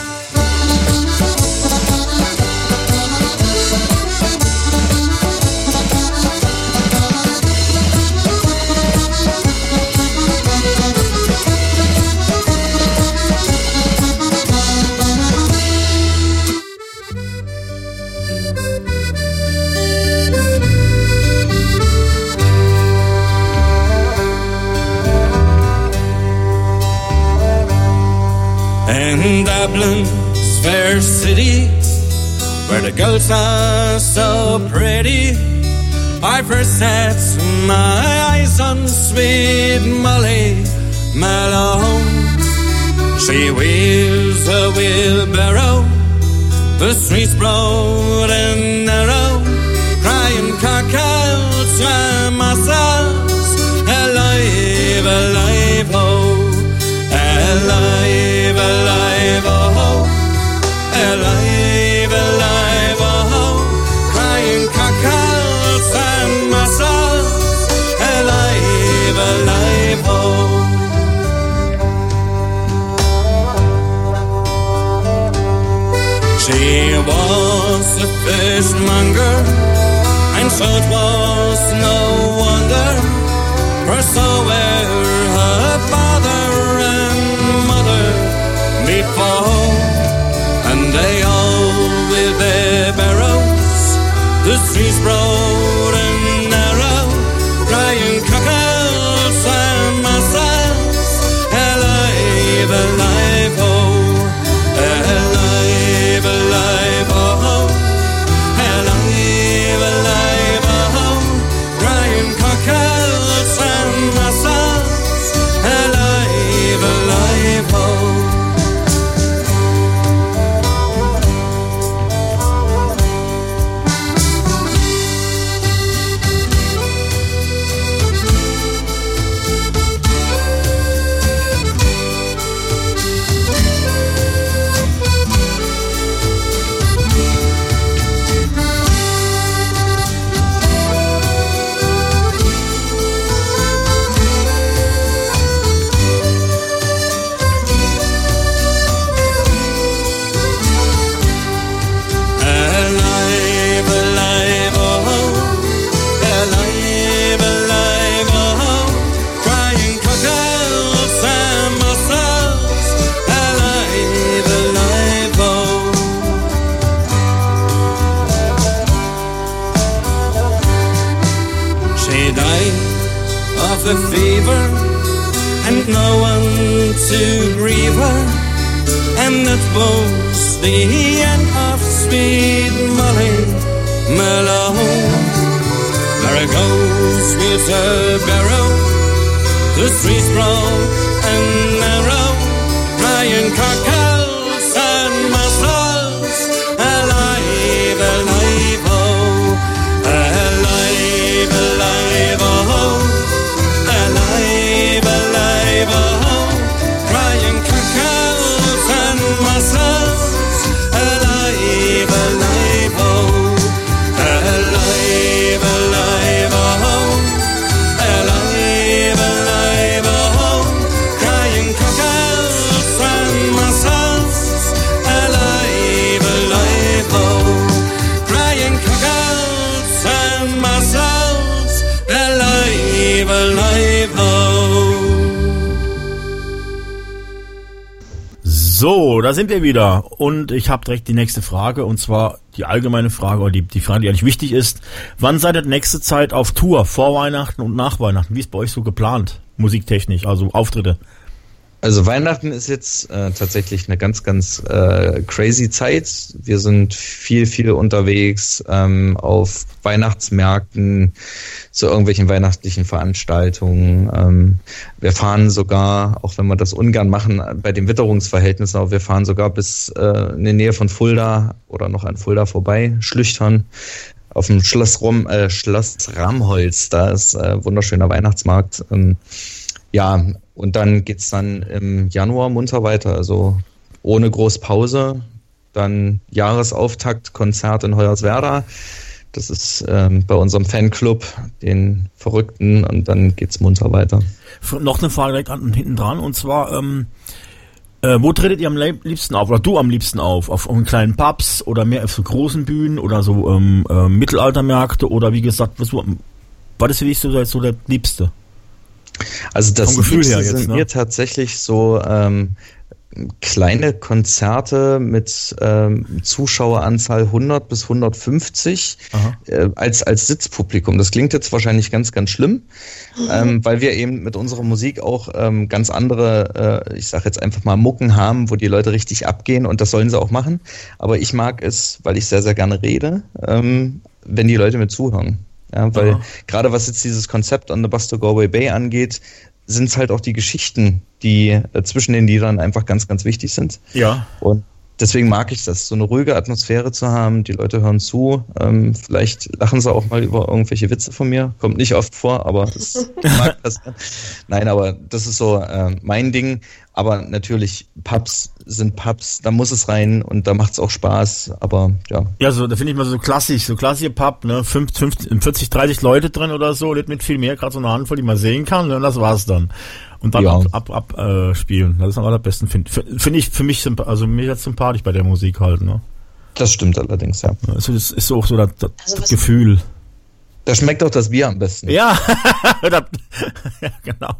In Dublin's fair city, where the girls are so pretty, I first set my eyes on sweet Molly Malone. She wheels a wheelbarrow, the streets broad and narrow, crying cockles and mussels, alive, alive, oh, alive, alive, oh, alive, alive, oh, crying cockles and mussels, alive, alive, oh. She was a fishmonger, and so it was no wonder, for so were her father and mother before, and they all with their barrows, the streets broad and narrow, crying cockles and mussels, alive, alive, oh, alive, alive, oh, alive, alive, oh, crying cockles and mussels, alive, alive, oh. gone to grieve her, and that was the end of sweet Molly Malone. There goes with a barrow, the streets broad and narrow, crying cockles and mussels, alive, alive, oh, alive, alive, oh, alive, alive, oh, crying cockles and mussels, alive, alive, oh, alive, alive, oh, alive, alive, oh, crying cockles and mussels, alive, alive, oh, crying cockles and mussels, alive, alive, oh. So, da sind wir wieder und ich habe direkt die nächste Frage und zwar die allgemeine Frage oder die Frage, die eigentlich wichtig ist. Wann seid ihr nächste Zeit auf Tour? Vor Weihnachten und nach Weihnachten? Wie ist bei euch so geplant? Musiktechnisch, also Auftritte? Also Weihnachten ist jetzt tatsächlich eine ganz, ganz crazy Zeit. Wir sind viel unterwegs auf Weihnachtsmärkten, zu irgendwelchen weihnachtlichen Veranstaltungen. Wir fahren sogar, auch wenn wir das ungern machen, bei den Witterungsverhältnissen, aber wir fahren sogar bis in die Nähe von Fulda oder noch an Fulda vorbei, Schlüchtern, auf dem Schloss Ramholz. Da ist wunderschöner Weihnachtsmarkt. Ja, und dann geht's dann im Januar munter weiter, also ohne groß Pause. Dann Jahresauftakt, Konzert in Hoyerswerda. Das ist bei unserem Fanclub, den Verrückten, und dann geht's munter weiter. Noch eine Frage direkt hinten dran, und zwar, wo tretet ihr am liebsten auf, oder du am liebsten auf? Auf kleinen Pubs oder mehr auf so großen Bühnen oder so Mittelaltermärkte oder wie gesagt, was ist für dich so der Liebste? Also das Liebste her jetzt, sind mir tatsächlich so kleine Konzerte mit Zuschaueranzahl 100 bis 150 als Sitzpublikum. Das klingt jetzt wahrscheinlich ganz, ganz schlimm, weil wir eben mit unserer Musik auch ganz andere, ich sage jetzt einfach mal Mucken haben, wo die Leute richtig abgehen, und das sollen sie auch machen. Aber ich mag es, weil ich sehr, sehr gerne rede, wenn die Leute mir zuhören. Ja, weil gerade was jetzt dieses Konzept On the Bus to Galway Bay angeht, sind es halt auch die Geschichten, die zwischen den Liedern einfach ganz, ganz wichtig sind. Ja. Und deswegen mag ich das, so eine ruhige Atmosphäre zu haben. Die Leute hören zu. Vielleicht lachen sie auch mal über irgendwelche Witze von mir. Kommt nicht oft vor, aber das mag passieren. Nein, aber das ist so mein Ding. Aber natürlich, Pubs sind Pubs, da muss es rein und da macht es auch Spaß, aber ja. Ja, so, da finde ich mal so klassische Pub, ne, 40, 30 Leute drin oder so, nicht mit viel mehr, gerade so eine Handvoll, die man sehen kann, ne, und das war's dann. Und dann spielen. Das ist am allerbesten, finde ich für mich, also mir jetzt sympathisch bei der Musik halt, ne. Das stimmt allerdings, ja. Also das ist auch so das Gefühl. Da schmeckt auch das Bier am besten. Ja, ja, genau.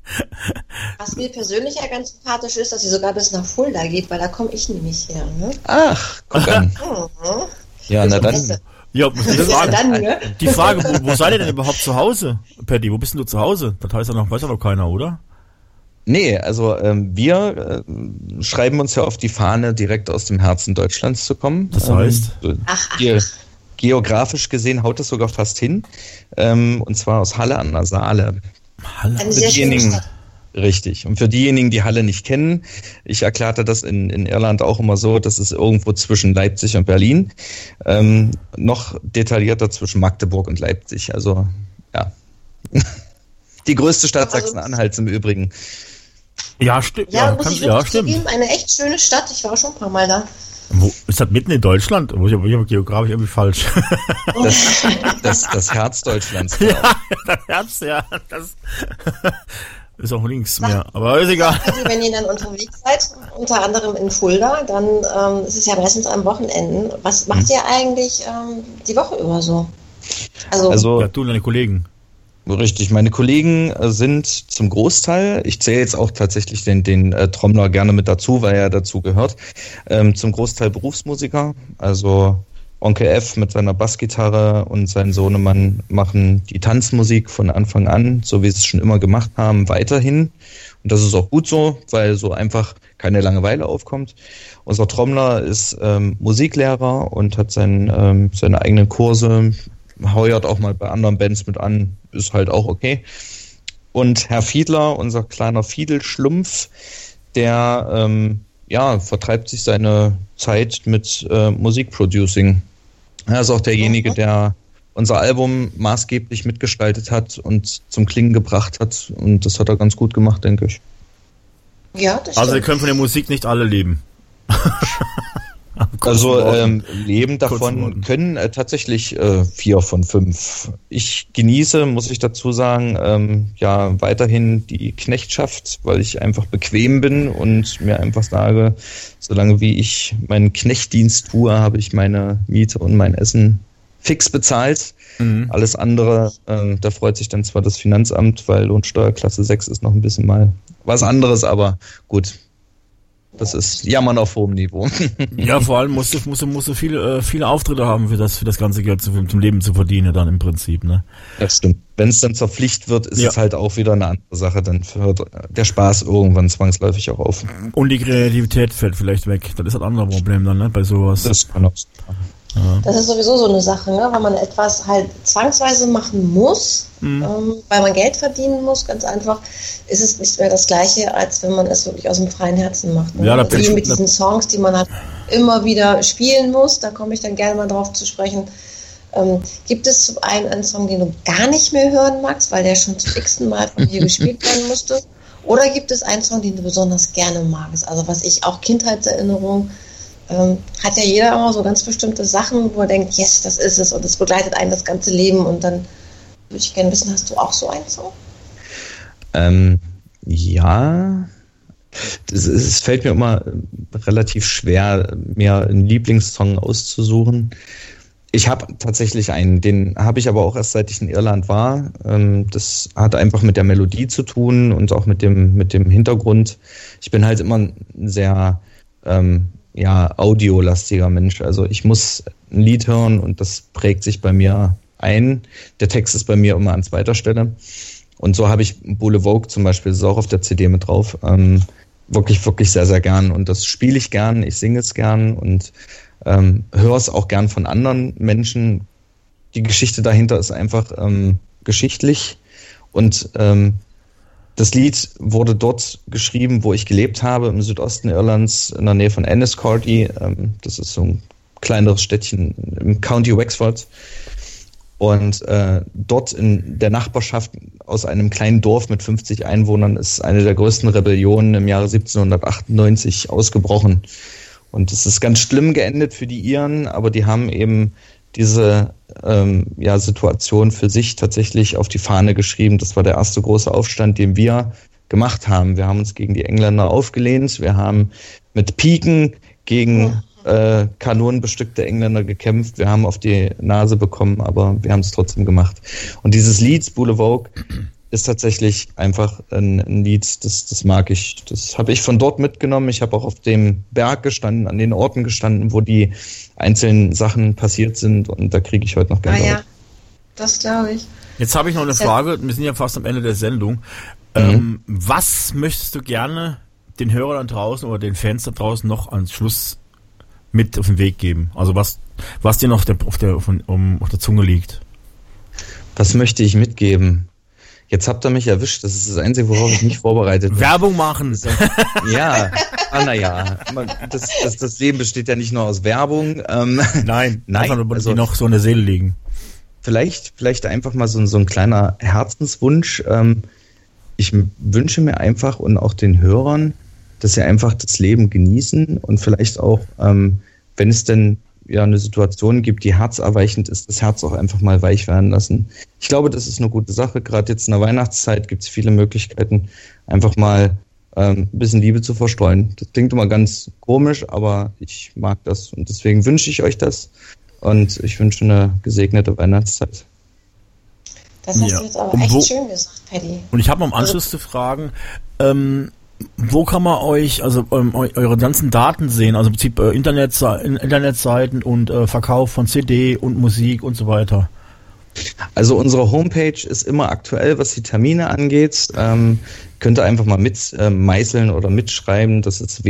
Was mir persönlich ja ganz sympathisch ist, dass sie sogar bis nach Fulda geht, weil da komme ich nämlich her. Ne? Ach, guck an. Ja, na dann. Ja, die Frage, wo seid ihr denn überhaupt zu Hause, Paddy? Wo bist denn du zu Hause? Das heißt weiß ja noch keiner, oder? Nee, also wir schreiben uns ja auf die Fahne, direkt aus dem Herzen Deutschlands zu kommen. Das heißt? Geografisch gesehen haut es sogar fast hin. Und zwar aus Halle an der Saale. Eine sehr schöne Stadt. Richtig. Und für diejenigen, die Halle nicht kennen, ich erklärte das in Irland auch immer so, das ist irgendwo zwischen Leipzig und Berlin. Noch detaillierter zwischen Magdeburg und Leipzig. Also, ja. Die größte Stadt Sachsen-Anhalts im Übrigen. Ja, stimmt. Ja, muss ich wirklich zugeben, eine echt schöne Stadt. Ich war schon ein paar Mal da. Wo ist das, mitten in Deutschland? Wo ich geografisch irgendwie falsch. Das Herz Deutschlands. Ja, das Herz, ja. Das ist auch links mehr. Aber ist egal. Also, wenn ihr dann unterwegs seid, unter anderem in Fulda, dann ist es ja meistens am Wochenenden. Was macht ihr eigentlich die Woche über so? Also ja, du und deine Kollegen. Richtig, meine Kollegen sind zum Großteil, ich zähle jetzt auch tatsächlich den Trommler gerne mit dazu, weil er dazu gehört, zum Großteil Berufsmusiker, also Onkel F mit seiner Bassgitarre und sein Sohnemann machen die Tanzmusik von Anfang an, so wie sie es schon immer gemacht haben, weiterhin. Und das ist auch gut so, weil so einfach keine Langeweile aufkommt. Unser Trommler ist Musiklehrer und hat seine eigenen Kurse, heuert auch mal bei anderen Bands mit an, ist halt auch okay. Und Herr Fiedler, unser kleiner Fiedelschlumpf, der vertreibt sich seine Zeit mit Musikproducing. Er ist auch derjenige, der unser Album maßgeblich mitgestaltet hat und zum Klingen gebracht hat. Und das hat er ganz gut gemacht, denke ich. Ja, das Also stimmt. wir können von der Musik nicht alle leben. Leben davon können tatsächlich 4 von 5. Ich genieße, muss ich dazu sagen, weiterhin die Knechtschaft, weil ich einfach bequem bin und mir einfach sage, solange wie ich meinen Knechtdienst tue, habe ich meine Miete und mein Essen fix bezahlt. Alles andere, da freut sich dann zwar das Finanzamt, weil Lohnsteuerklasse 6 ist noch ein bisschen mal was anderes, aber gut. Das ist Jammern auf hohem Niveau. Ja, vor allem musst du viele Auftritte haben für das ganze Geld zum Leben zu verdienen dann im Prinzip, ne? Das stimmt. Wenn es dann zur Pflicht wird, ist es halt auch wieder eine andere Sache. Dann hört der Spaß irgendwann zwangsläufig auch auf. Und die Kreativität fällt vielleicht weg. Das ist ein anderes Problem dann, ne? Bei sowas. Das kann auch sein. Das ist sowieso so eine Sache, ne? Weil man etwas halt zwangsweise machen muss, weil man Geld verdienen muss, ganz einfach, ist es nicht mehr das Gleiche, als wenn man es wirklich aus dem freien Herzen macht. Ne? Ja, Wie mit diesen Songs, die man halt immer wieder spielen muss, da komme ich dann gerne mal drauf zu sprechen. Gibt es zum einen Song, den du gar nicht mehr hören magst, weil der schon zum x-ten Mal von dir gespielt werden musste? Oder gibt es einen Song, den du besonders gerne magst? Also was ich auch Kindheitserinnerung, hat ja jeder immer so ganz bestimmte Sachen, wo er denkt, yes, das ist es und es begleitet einen das ganze Leben und dann würde ich gerne wissen, hast du auch so einen Song? Ja, es fällt mir immer relativ schwer, mir einen Lieblingssong auszusuchen. Ich habe tatsächlich einen, den habe ich aber auch erst seit ich in Irland war. Das hat einfach mit der Melodie zu tun und auch mit dem Hintergrund. Ich bin halt immer ein sehr audiolastiger Mensch. Also ich muss ein Lied hören und das prägt sich bei mir ein. Der Text ist bei mir immer an zweiter Stelle. Und so habe ich Boule Vogue zum Beispiel, das ist auch auf der CD mit drauf, wirklich, wirklich sehr, sehr gern. Und das spiele ich gern, ich singe es gern und höre es auch gern von anderen Menschen. Die Geschichte dahinter ist einfach geschichtlich und das Lied wurde dort geschrieben, wo ich gelebt habe, im Südosten Irlands, in der Nähe von Enniscorthy. Das ist so ein kleineres Städtchen im County Wexford. Und dort in der Nachbarschaft aus einem kleinen Dorf mit 50 Einwohnern ist eine der größten Rebellionen im Jahre 1798 ausgebrochen. Und es ist ganz schlimm geendet für die Iren, aber die haben eben diese Situation für sich tatsächlich auf die Fahne geschrieben. Das war der erste große Aufstand, den wir gemacht haben. Wir haben uns gegen die Engländer aufgelehnt. Wir haben mit Piken gegen kanonenbestückte Engländer gekämpft. Wir haben auf die Nase bekommen, aber wir haben es trotzdem gemacht. Und dieses Lied, Boule Vogue, ist tatsächlich einfach ein Lied, das mag ich. Das habe ich von dort mitgenommen. Ich habe auch auf dem Berg gestanden, an den Orten gestanden, wo die einzelnen Sachen passiert sind und da kriege ich heute noch Gänsehaut. Ja, das glaube ich. Jetzt habe ich noch eine Frage, wir sind ja fast am Ende der Sendung. Was möchtest du gerne den Hörern da draußen oder den Fans da draußen noch ans Schluss mit auf den Weg geben? Also was dir noch auf der Zunge liegt? Was möchte ich mitgeben? Jetzt habt ihr mich erwischt, das ist das Einzige, worauf ich nicht vorbereitet bin. Werbung machen! Ja, naja, das Leben besteht ja nicht nur aus Werbung. Nein, also, die noch so in der Seele liegen. Vielleicht einfach mal so ein kleiner Herzenswunsch. Ich wünsche mir einfach und auch den Hörern, dass sie einfach das Leben genießen und vielleicht auch, wenn es denn eine Situation gibt, die herzerweichend ist, das Herz auch einfach mal weich werden lassen. Ich glaube, das ist eine gute Sache. Gerade jetzt in der Weihnachtszeit gibt es viele Möglichkeiten, einfach mal ein bisschen Liebe zu verstreuen. Das klingt immer ganz komisch, aber ich mag das und deswegen wünsche ich euch das und ich wünsche eine gesegnete Weihnachtszeit. Das hast du jetzt aber echt schön gesagt, Paddy. Und ich habe noch im Anschluss zu fragen, wo kann man euch, also eure ganzen Daten sehen, also im Prinzip Internetseiten und Verkauf von CD und Musik und so weiter? Also unsere Homepage ist immer aktuell, was die Termine angeht. Könnt ihr einfach mal mit meißeln oder mitschreiben. Das ist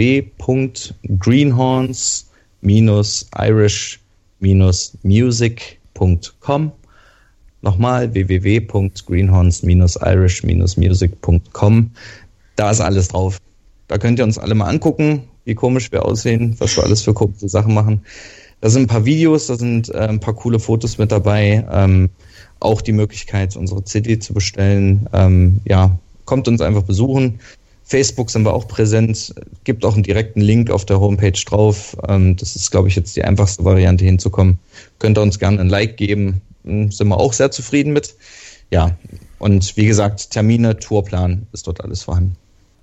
www.greenhorns-irish-music.com. Nochmal www.greenhorns-irish-music.com. Da ist alles drauf. Da könnt ihr uns alle mal angucken, wie komisch wir aussehen, was wir alles für komische Sachen machen. Da sind ein paar Videos, da sind ein paar coole Fotos mit dabei. Auch die Möglichkeit, unsere CD zu bestellen. Kommt uns einfach besuchen. Facebook sind wir auch präsent. Gibt auch einen direkten Link auf der Homepage drauf. Das ist, glaube ich, jetzt die einfachste Variante hinzukommen. Könnt ihr uns gerne ein Like geben. Sind wir auch sehr zufrieden mit. Ja, und wie gesagt, Termine, Tourplan ist dort alles vorhanden.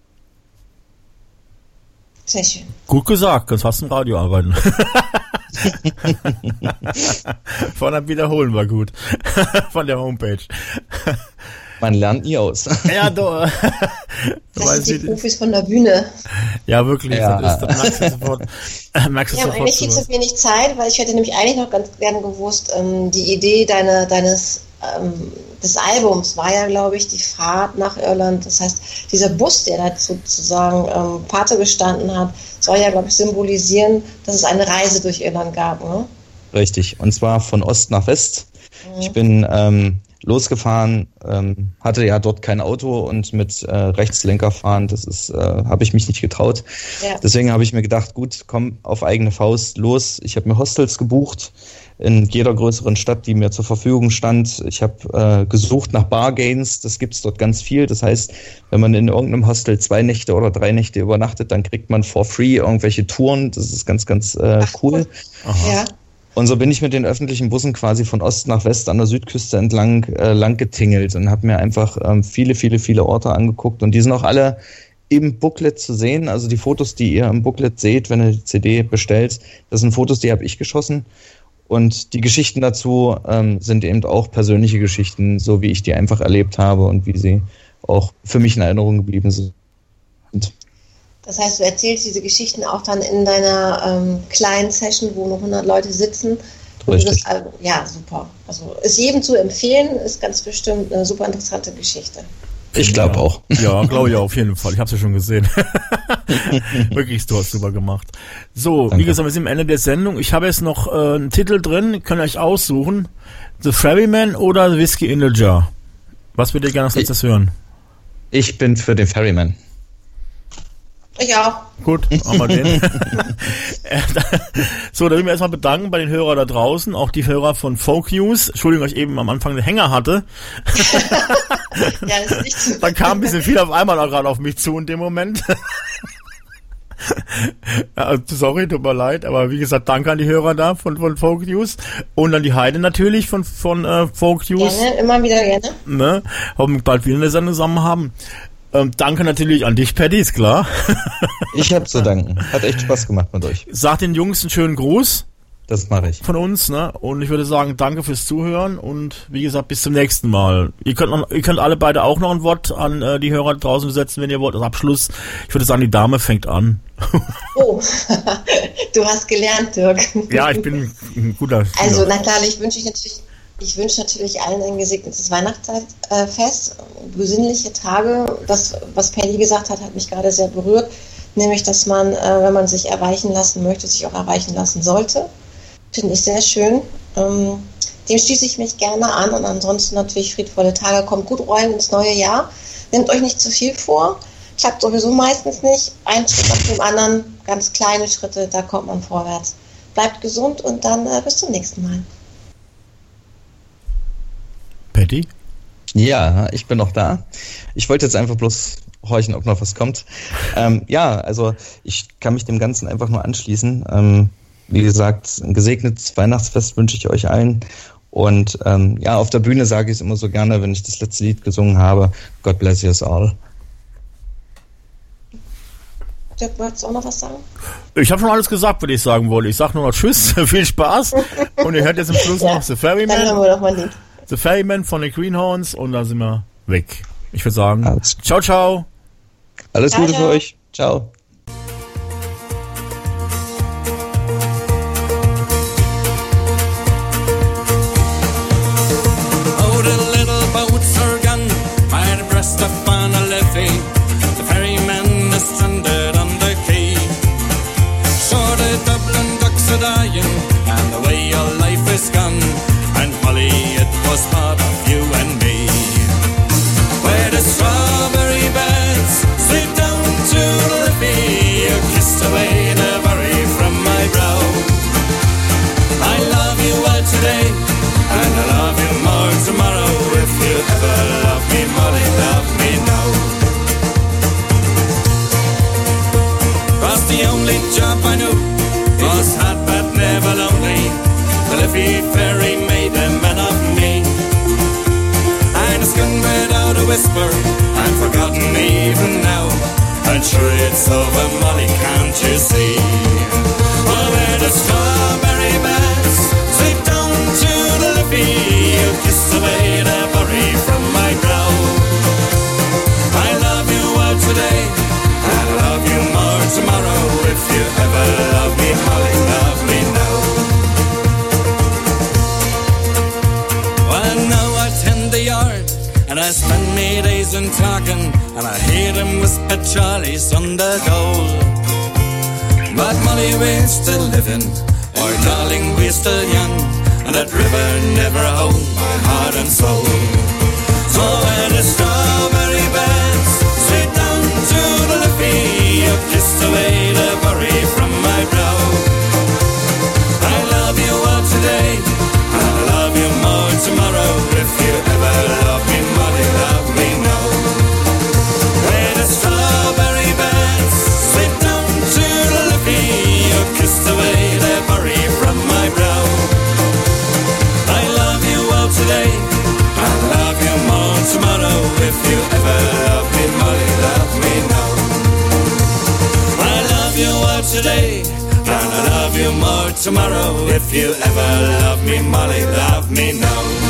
Sehr schön. Gut gesagt, kannst fast im Radio arbeiten. Von einem Wiederholen war gut. Von der Homepage. Man lernt nie aus. Ja, doch. Das sind die Profis von der Bühne. Ja, wirklich. Ja. Das merkst du sofort. Wir haben eigentlich viel zu wenig Zeit, weil ich hätte nämlich eigentlich noch ganz gerne gewusst, die Idee des Albums war ja, glaube ich, die Fahrt nach Irland. Das heißt, dieser Bus, der da sozusagen Pate gestanden hat, soll ja, glaube ich, symbolisieren, dass es eine Reise durch Irland gab, ne? Richtig. Und zwar von Ost nach West. Ich bin losgefahren, hatte ja dort kein Auto und mit Rechtslenker fahren, das ist, habe ich mich nicht getraut. Ja. Deswegen habe ich mir gedacht, gut, komm auf eigene Faust los. Ich habe mir Hostels gebucht in jeder größeren Stadt, die mir zur Verfügung stand. Ich habe gesucht nach Bargains, das gibt's dort ganz viel. Das heißt, wenn man in irgendeinem Hostel 2 Nächte oder 3 Nächte übernachtet, dann kriegt man for free irgendwelche Touren. Das ist ganz, ganz cool. Aha. Ja. Und so bin ich mit den öffentlichen Bussen quasi von Ost nach West an der Südküste entlang lang getingelt und habe mir einfach viele Orte angeguckt. Und die sind auch alle im Booklet zu sehen. Also die Fotos, die ihr im Booklet seht, wenn ihr die CD bestellt, das sind Fotos, die habe ich geschossen. Und die Geschichten dazu sind eben auch persönliche Geschichten, so wie ich die einfach erlebt habe und wie sie auch für mich in Erinnerung geblieben sind. Das heißt, du erzählst diese Geschichten auch dann in deiner kleinen Session, wo nur 100 Leute sitzen. Richtig. Ja, super. Also ist jedem zu empfehlen, ist ganz bestimmt eine super interessante Geschichte. Ich glaube auch. Ja, glaube ich auch, auf jeden Fall. Ich habe es ja schon gesehen. Wirklich, du hast super gemacht. So, Danke. Wie gesagt, wir sind am Ende der Sendung. Ich habe jetzt noch einen Titel drin, könnt ihr euch aussuchen. The Ferryman oder Whiskey in the Jar? Was würdet ihr gerne als letztes hören? Ich bin für den Ferryman. Ich auch. Gut, machen wir den. So, da will ich mich erstmal bedanken bei den Hörern da draußen, auch die Hörer von Folk News. Entschuldigung, dass ich eben am Anfang den Hänger hatte. Ja, das ist nicht so. Dann kam ein bisschen viel auf einmal auch gerade auf mich zu in dem Moment. Ja, sorry, tut mir leid, aber wie gesagt, danke an die Hörer da von Folk News und an die Heide natürlich von Folk News. Gerne, immer wieder gerne. Ne? Hoffen wir bald wieder eine Sendung zusammen haben. Danke natürlich an dich, Paddy, ist klar. Ich habe zu danken. Hat echt Spaß gemacht mit euch. Sag den Jungs einen schönen Gruß. Das mache ich. Von uns, ne? Und ich würde sagen, danke fürs Zuhören und wie gesagt, bis zum nächsten Mal. Ihr könnt alle beide auch noch ein Wort an die Hörer draußen setzen, wenn ihr wollt, als Abschluss. Ich würde sagen, die Dame fängt an. Oh, du hast gelernt, Dirk. Ja, ich bin ein guter Schüler. Also, na klar, ich wünsche natürlich allen ein gesegnetes Weihnachtsfest, besinnliche Tage. Das, was Paddy gesagt hat, hat mich gerade sehr berührt. Nämlich, dass man, wenn man sich erweichen lassen möchte, sich auch erweichen lassen sollte. Finde ich sehr schön. Dem schließe ich mich gerne an und ansonsten natürlich friedvolle Tage. Kommt gut rein ins neue Jahr. Nehmt euch nicht zu viel vor. Klappt sowieso meistens nicht. Ein Schritt nach dem anderen, ganz kleine Schritte, da kommt man vorwärts. Bleibt gesund und dann bis zum nächsten Mal. Paddy? Ja, ich bin noch da. Ich wollte jetzt einfach bloß horchen, ob noch was kommt. Ja, also ich kann mich dem Ganzen einfach nur anschließen. Wie gesagt, ein gesegnetes Weihnachtsfest wünsche ich euch allen. Und ja, auf der Bühne sage ich es immer so gerne, wenn ich das letzte Lied gesungen habe. God bless you all. Dirk, wolltest du auch noch was sagen? Ich habe schon alles gesagt, was ich sagen wollte. Ich sage nur noch Tschüss, viel Spaß. Und ihr hört jetzt im Schluss noch The Ferryman. Dann hören wir doch mal ein Lied. The Ferryman von den Greenhorns und dann sind wir weg. Ich würde sagen, ciao, ciao. Alles Gute für euch. Ciao. only job I knew was hard but never lonely. The Liffey Ferry made a man of me. I'm a skun without a whisper, I'm forgotten even now. I'm sure it's over, Molly, can't you see? Oh, where the strawberry beds slip down to the Liffey, you kiss away the worry from my brow. I love you all today, I'll love you more tomorrow. If you ever love me, Molly, love me now. Well, now I tend the yard, and I spend me days in talking, and I hear them whisper Charlie's on the goal. But Molly, we're still living, or darling, we're still young, and that river never hold my heart and soul. So when the strawberry beds slip down to the Liffey, you kissed away the worry from my brow. I love you all today, I'll love you more tomorrow. If you ever love me, Molly, love me now. Where the strawberry beds slip down to the Liffey, you kissed away the worry from my brow. I love you all today, I'll love you more tomorrow. If you ever love me, Molly, love me now. I love you all today, and I love you more tomorrow. If you ever love me, Molly, love me now.